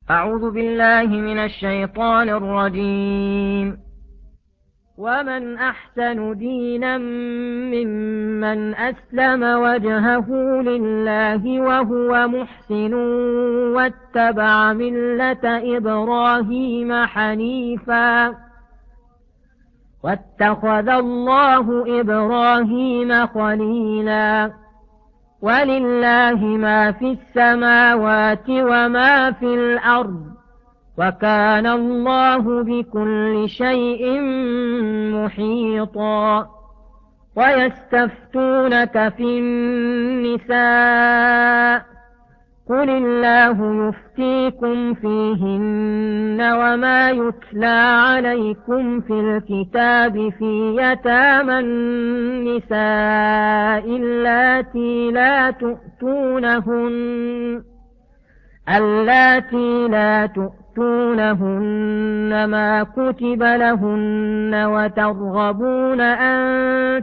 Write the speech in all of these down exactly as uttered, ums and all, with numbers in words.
أعوذ بالله من الشيطان الرجيم. ومن أحسن دينا ممن أسلم وجهه لله وهو محسن واتبع ملة إبراهيم حنيفا واتخذ الله إبراهيم خليلا. ولله ما في السماوات وما في الأرض وكان الله بكل شيء محيطا. ويستفتونك في النساء قل الله يفتيكم فيهن وما يتلى عليكم في الكتاب في يتامى النساء اللاتي لا تؤتونهن اللاتي لا تؤتونهن ما كتب لهن وترغبون أن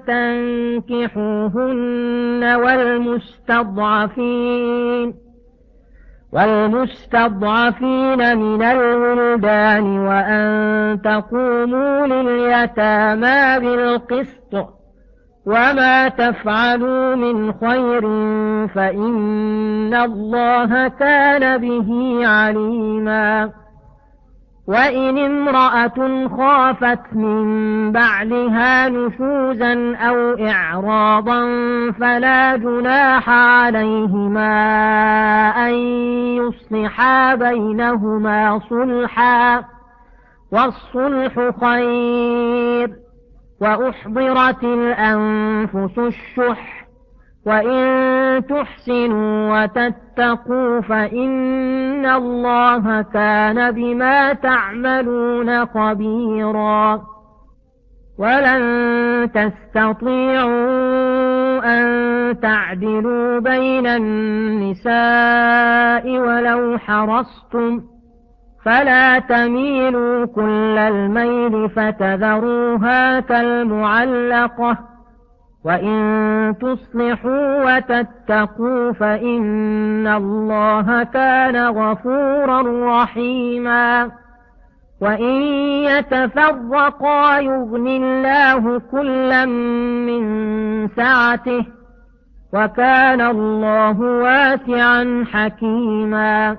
تنكحوهن والمستضعفين والمستضعفين من الولدان وأن تقوموا لليتامى بالقسط وما تفعلوا من خير فإن الله كان به عليما. وإن امرأة خافت من بعلها نشوزا أو إعراضا فلا جناح عليهما أن يصلحا بينهما صلحا والصلح خير. وأحضرت الأنفس الشح وإن تحسنوا وتتقوا فإن الله كان بما تعملون خبيرا. ولن تستطيعوا أن تعدلوا بين النساء ولو حرصتم فلا تميلوا كل الميل فتذروها كالمعلقة. وإن تصلحوا وتتقوا فإن الله كان غفورا رحيما. وإن يتفرقا يغن الله كلا من سعته وكان الله واسعا حكيما.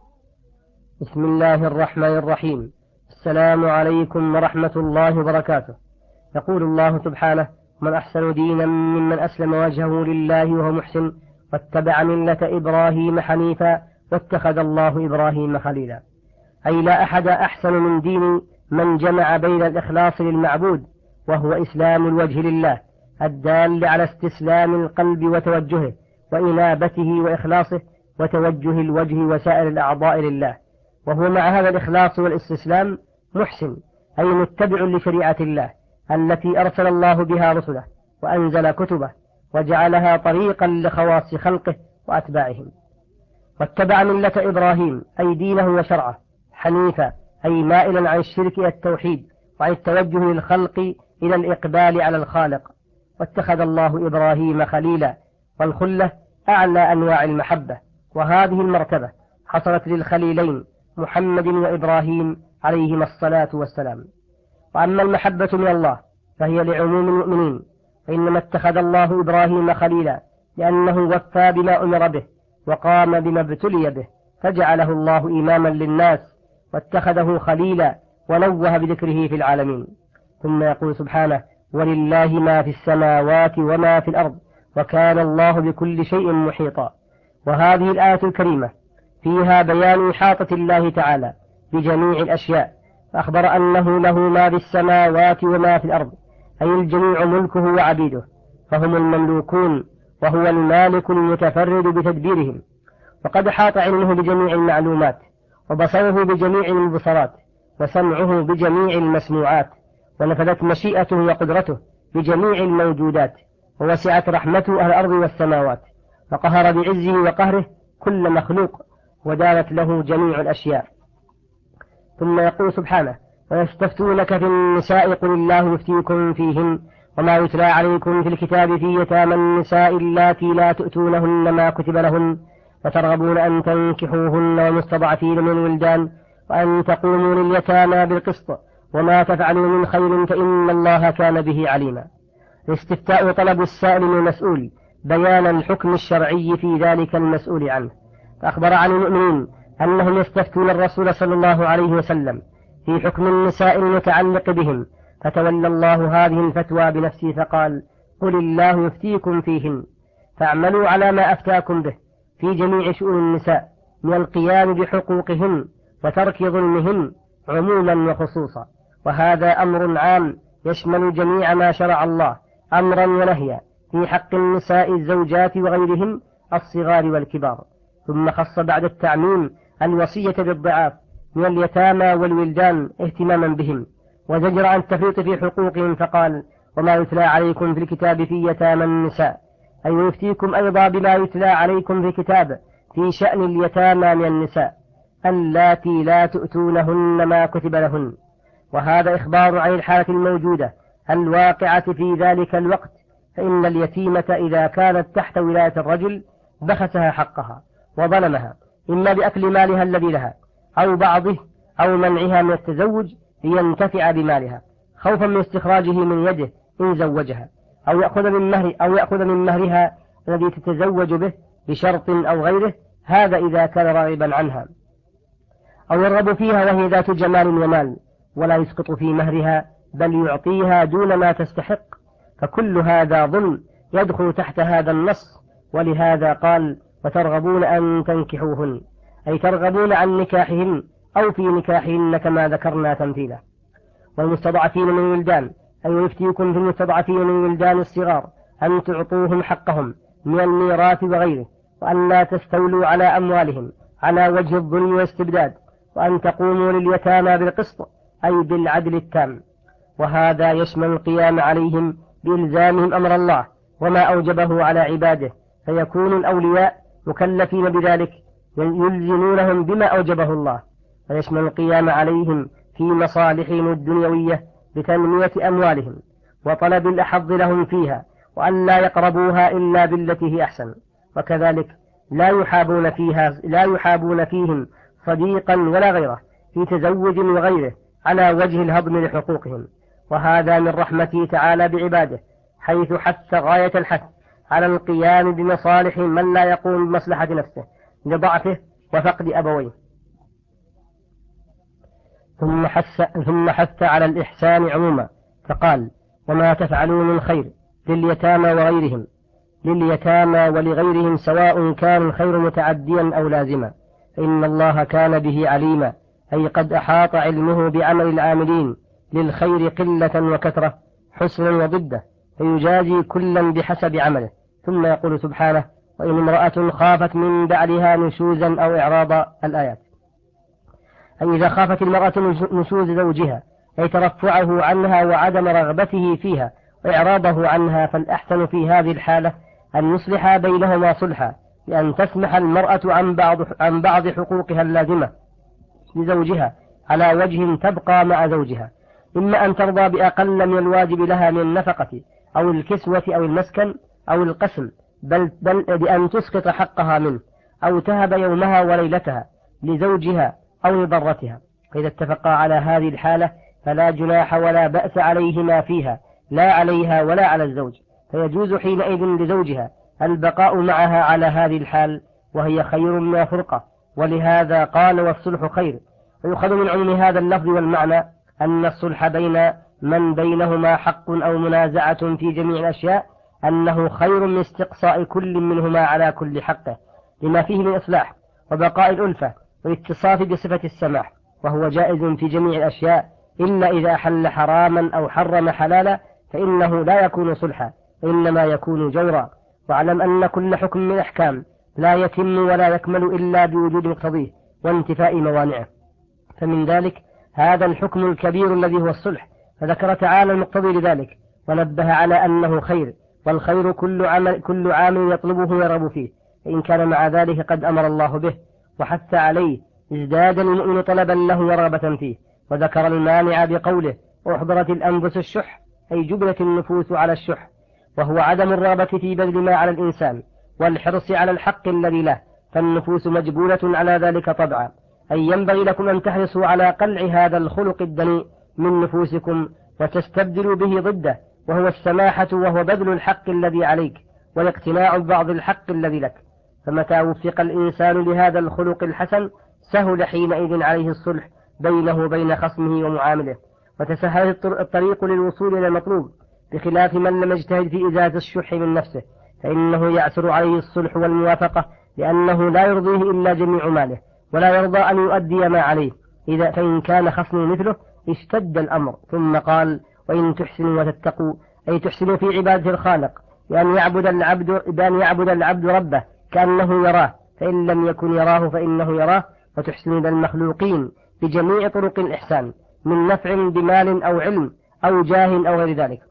بسم الله الرحمن الرحيم. السلام عليكم ورحمة الله وبركاته. يقول الله سبحانه: من أحسن دينا ممن أسلم وجهه لله وهو محسن واتبع ملة إبراهيم حنيفا واتخذ الله إبراهيم خليلا. أي لا أحد أحسن من دين من جمع بين الإخلاص للمعبود وهو إسلام الوجه لله الدال على استسلام القلب وتوجهه وإنابته وإخلاصه وتوجه الوجه وسائر الأعضاء لله، وهو مع هذا الإخلاص والاستسلام محسن، أي متبع لشريعة الله التي أرسل الله بها رسله وأنزل كتبه وجعلها طريقا لخواص خلقه وأتباعهم. واتبع ملة إبراهيم أي دينه وشرعه حنيفا، أي مائلا عن الشرك إلى التوحيد وعن التوجه للخلق إلى الإقبال على الخالق. واتخذ الله إبراهيم خليلا، والخلة أعلى أنواع المحبة، وهذه المرتبة حصلت للخليلين محمد وإبراهيم عليهما الصلاة والسلام. وأما المحبة من الله فهي لعموم المؤمنين، فإنما اتخذ الله إبراهيم خليلا لأنه وفى بما أمر به وقام بما ابتلي به فجعله الله إماما للناس واتخذه خليلا ونوه بذكره في العالمين. ثم يقول سبحانه: ولله ما في السماوات وما في الأرض وكان الله بكل شيء محيطا. وهذه الآية الكريمة فيها بيان إحاطة الله تعالى بجميع الأشياء، فأخبر أنه له ما في السماوات وما في الأرض، أي الجميع ملكه وعبيده، فهم المملوكون وهو المالك المتفرد بتدبيرهم. وقد أحاط علمه بجميع المعلومات، وبصره بجميع المبصرات، وسمعه بجميع المسموعات، ونفذت مشيئته وقدرته بجميع الموجودات، ووسعت رحمته أهل الأرض والسماوات، فقهر بعزه وقهره كل مخلوق، ودارت له جميع الأشياء. ثم يقول سبحانه: ويستفتونك في النساء قل الله يفتيكم فيهن وما يتلى عليكم في الكتاب في يتامى النساء اللاتي لا تؤتونهن ما كتب لهن وترغبون أن تنكحوهن والمستضعفين من الولدان وأن تقوموا لليتامى بالقسط وما تفعلوا من خير فإن الله كان به عليما. الاستفتاء طلب السائل من المسؤول بيان الحكم الشرعي في ذلك المسؤول عنه. فأخبر عن المؤمنين أنهم يستفتون الرسول صلى الله عليه وسلم في حكم النساء المتعلق بهم، فتولى الله هذه الفتوى بنفسه فقال: قل الله يفتيكم فيهن فاعملوا على ما أفتاكم به في جميع شؤون النساء من القيام بحقوقهن وترك ظلمهن عموما وخصوصا. وهذا أمر عام يشمل جميع ما شرع الله أمرا ونهيا في حق النساء الزوجات وغيرهن الصغار والكبار. ثم خص بعد التعميم الوصية بالضعاف من اليتامى والولدان اهتماما بهم، وزجر عن التفريط في حقوقهم فقال: وما يتلى عليكم في الكتاب في يتامى النساء، أي يفتيكم أيضا بما يتلى عليكم في الكتاب في شأن اليتامى من النساء اللاتي لا تؤتونهن ما كتب لهن. وهذا إخبار عن الحالة الموجودة الواقعة في ذلك الوقت، فإن اليتيمة إذا كانت تحت ولاية الرجل بخسها حقها وظلمها، إما بأكل مالها الذي لها أو بعضه أو منعها من التزوج لينتفع بمالها خوفا من استخراجه من يده إن زوجها، أو يأخذ من مهر أو يأخذ من مهرها الذي تتزوج به بشرط أو غيره، هذا إذا كان راغبا عنها، أو يرغب فيها وهي ذات جمال ومال ولا يسقط في مهرها بل يعطيها دون ما تستحق، فكل هذا ظلم يدخل تحت هذا النص. ولهذا قال: وترغبون أن تنكحوهن، أي ترغبون عن نكاحهن أو في نكاحهن كما ذكرنا تمثيلا. والمستضعفين من الولدان، أي يفتيكم في المستضعفين من الولدان الصغار أن تعطوهم حقهم من الميراث وغيره، وأن لا تستولوا على أموالهم على وجه الظلم والاستبداد، وأن تقوموا لليتامى بالقسط أي بالعدل التام. وهذا يشمل القيام عليهم بإلزامهم أمر الله وما أوجبه على عباده، فيكون الأولياء مكلفين بذلك يلزمونهم بما أوجبه الله، ويشمل القيام عليهم في مصالحهم الدنيوية بتنمية أموالهم وطلب الأحظ لهم فيها، وأن لا يقربوها إلا بالتي هي أحسن. وكذلك لا يحابون فيها لا يحابون فيهم صديقا ولا غيره في تزوج وغيره على وجه الهضم لحقوقهم. وهذا من رحمته تعالى بعباده، حيث حث غاية الحث على القيام بمصالح من لا يقوم بمصلحة نفسه لضعفه وفقد أبويه. ثم حث ثم حث على الإحسان عموما فقال: وما تفعلوا من خير لليتامى وغيرهم لليتامى ولغيرهم سواء كان الخير متعديا أو لازما، فإن الله كان به عليما، أي قد أحاط علمه بعمل العاملين للخير قلة وكثرة حسنا وضده، فيجازي كلا بحسب عمله. ثم يقول سبحانه: وإن امرأة خافت من بعلها نشوزا أو إعراضا، الآيات. أي إذا خافت المرأة نشوز زوجها أي ترفعه عنها وعدم رغبته فيها وإعراضه عنها، فالأحسن في هذه الحالة أن يصلح بينهما صلحا، بأن تسمح المرأة عن بعض عن بعض حقوقها اللازمة لزوجها على وجه تبقى مع زوجها، إما أن ترضى بأقل من الواجب لها من النفقة أو الكسوة أو المسكن أو القسم، بل, بل بأن تسقط حقها منه، أو تهب يومها وليلتها لزوجها أو لضرتها. فإذا اتفقا على هذه الحالة فلا جناح ولا بأس عليهما فيها، لا عليها ولا على الزوج، فيجوز حينئذ لزوجها البقاء معها على هذه الحال، وهي خير من الفرقة. ولهذا قال: والصلح خير. ويؤخذ من عموم هذا اللفظ والمعنى أن الصلح بين من بينهما حق أو منازعة في جميع الأشياء أنه خير من استقصاء كل منهما على كل حقه، لما فيه من إصلاح وبقاء الألفة والاتصاف بصفة السماح، وهو جائز في جميع الأشياء إلا إذا أحل حراما أو حرم حلالا، فإنه لا يكون صلحا، إنما يكون جورا. واعلم أن كل حكم من الأحكام لا يتم ولا يكمل إلا بوجود مقتضيه وانتفاء موانعه، فمن ذلك هذا الحكم الكبير الذي هو الصلح، فذكر تعالى المقتضي لذلك ونبه على أنه خير، والخير كل عمل, كل عامل يطلبه ويرغب فيه، فإن كان مع ذلك قد أمر الله به وحث عليه ازداد المؤمن طلبا له ورغبة فيه. وذكر المانع بقوله: وأحضرت الأنفس الشح، أي جبلت النفوس على الشح، وهو عدم الرغبة في بذل ما على الإنسان والحرص على الحق الذي له، فالنفوس مجبولة على ذلك طبعا، أي ينبغي لكم أن تحرصوا على قلع هذا الخلق الدنيء من نفوسكم وتستبدلوا به ضده، وهو السماحة، وهو بذل الحق الذي عليك والاقتناع ببعض الحق الذي لك. فمتى وفق الإنسان لهذا الخلق الحسن سهل حينئذ عليه الصلح بينه وبين خصمه ومعامله، وتسهل الطريق للوصول إلى المطلوب، بخلاف من لم يجتهد في إزالة الشح من نفسه، فإنه يعسر عليه الصلح والموافقة، لأنه لا يرضيه إلا جميع ماله، ولا يرضى أن يؤدي ما عليه. إذا فإن كان خصمه مثله اشتد الأمر. ثم قال: وإن تحسنوا وتتقوا، أي تحسنوا في عبادة الخالق، بأن يعبد العبد بأن يعبد العبد ربه كأنه يراه، فإن لم يكن يراه فإنه يراه، وتحسنوا إلى المخلوقين بجميع طرق الإحسان، من نفع بمال أو علم أو جاه أو غير ذلك،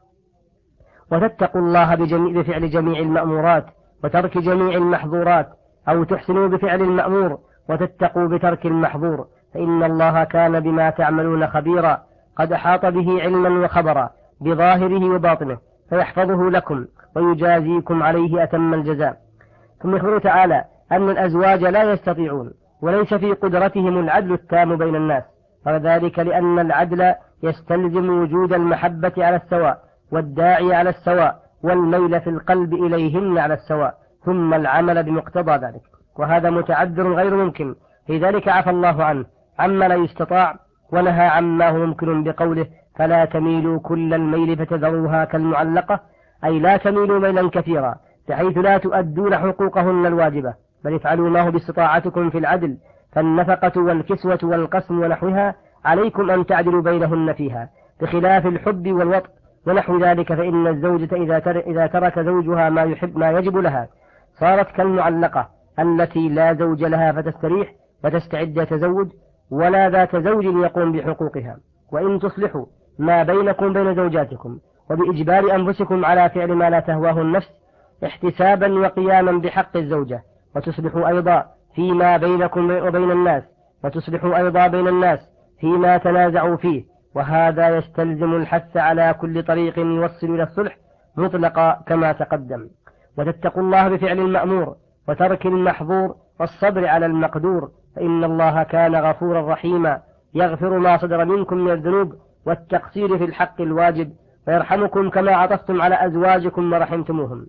وتتقوا الله بجميع بفعل جميع المأمورات وترك جميع المحظورات، أو تحسنوا بفعل المأمور وتتقوا بترك المحظور، فإن الله كان بما تعملون خبيرا، قد أحاط به علما وخبرا بظاهره وباطنه، فيحفظه لكم ويجازيكم عليه أتم الجزاء. ثم يخبر تعالى أن الأزواج لا يستطيعون وليس في قدرتهم العدل التام بين الناس، وذلك لأن العدل يستلزم وجود المحبة على السواء، والداعي على السواء، والميل في القلب إليهن على السواء، ثم العمل بمقتضى ذلك، وهذا متعذر غير ممكن، لذلك عفى الله عنه عما لا يستطاع، ونهى عما هو ممكن بقوله: فلا تميلوا كل الميل فتذروها كالمعلقة، أي لا تميلوا ميلا كثيرا بحيث لا تؤدون حقوقهن الواجبة، بل افعلوا ما هو باستطاعتكم في العدل، فالنفقة والكسوة والقسم ونحوها عليكم أن تعدلوا بينهن فيها، بخلاف الحب والوطء ونحو ذلك، فإن الزوجة إذا ترك زوجها ما يحب ما يجب لها صارت كالمعلقة التي لا زوج لها فتستريح وتستعد تزوج، ولا ذات زوج يقوم بحقوقها. وإن تصلحوا ما بينكم بين زوجاتكم وبإجبار أنفسكم على فعل ما لا تهواه النفس احتسابا وقياما بحق الزوجة، وتصلحوا أيضا فيما بينكم وبين الناس، وتصلحوا أيضا بين الناس فيما تنازعوا فيه، وهذا يستلزم الحث على كل طريق يوصل إلى الصلح مطلقا كما تقدم. وتتقوا الله بفعل المأمور وترك المحظور والصبر على المقدور، فإن الله كان غفورا رحيما، يغفر ما صدر منكم من الذنوب والتقصير في الحق الواجب، ويرحمكم كما عطفتم على أزواجكم ورحمتموهم.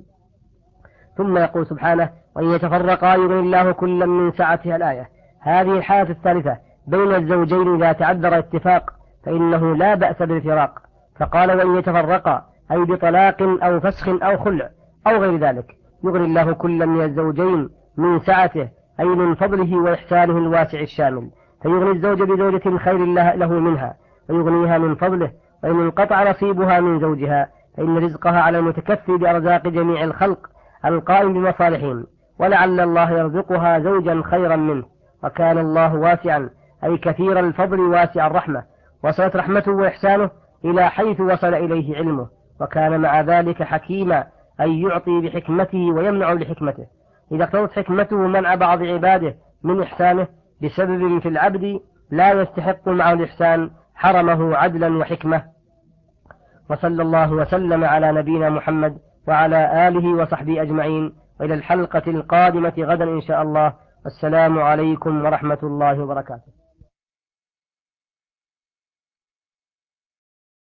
ثم يقول سبحانه: وإن يتفرقا يغني الله كلا من سعته. الآية. هذه الحالة الثالثة بين الزوجين إذا تعذر اتفاق فإنه لا بأس بالفراق، فقال: وإن يتفرقا، أي بطلاق أو فسخ أو خلع أو غير ذلك، يغني الله كلا من الزوجين من سعته، أي من فضله وإحسانه الواسع الشامل، فيغني الزوج بزوجة خير له منها ويغنيها من فضله. وإن انقطع نصيبها من زوجها فإن رزقها على المتكفي بأرزاق جميع الخلق القائم بمصالحهم، ولعل الله يرزقها زوجا خيرا منه، وكان الله واسعا، أي كثير الفضل واسع الرحمة، وصلت رحمته وإحسانه إلى حيث وصل إليه علمه، وكان مع ذلك حكيما، أي يعطي بحكمته ويمنع بحكمته، إذا اقتضت حكمته منع بعض عباده من إحسانه بسبب في العبد لا يستحق معه الإحسان حرمه عدلا وحكمة. وصلى الله وسلم على نبينا محمد وعلى آله وصحبه أجمعين، وإلى الحلقة القادمة غدا إن شاء الله. السلام عليكم ورحمة الله وبركاته.